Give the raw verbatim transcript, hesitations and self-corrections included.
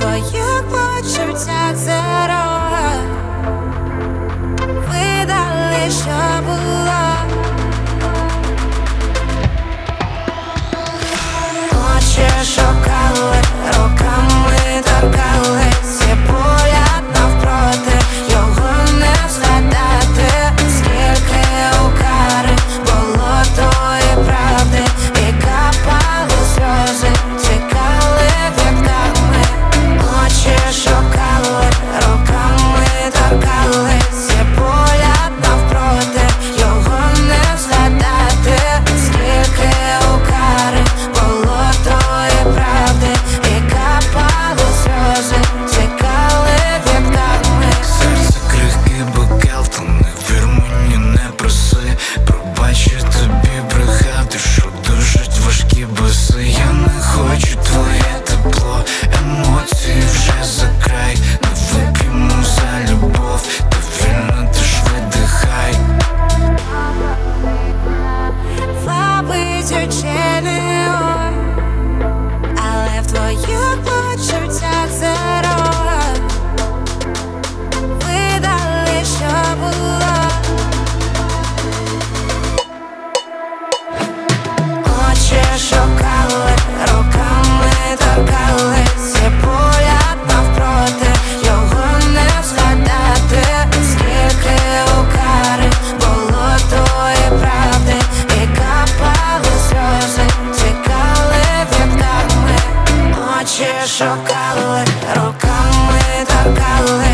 твоїх почуттях зеро. Видали, що було. Очі шукали, руками торкались, і погляд навпроти, його не згадати. Скільки укари було тої правди, і капали сльози, тікали вітками. Очі шукали, руками торкались, і погляд навпроти, його не згадати. Скільки укари було тої правди, і капали сльози, тікали вітками. Серце крихкий бокал, то не вір мені, не проси. Пробачу тобі брехати, що душать важкі баси. Я не хочу твоє тепло, емоції вже за край. Не вип'ємо за любов, та вільно ти ж видихай. Фабить очей ой, але в твоїх почуттях зеро. Видали, що було. Очі шукали, руками торкались, і погляд навпроти, його не згадати. Скільки укари було тої правди, і капали сльози, тікали вітками. Очі шукали, руками торкали.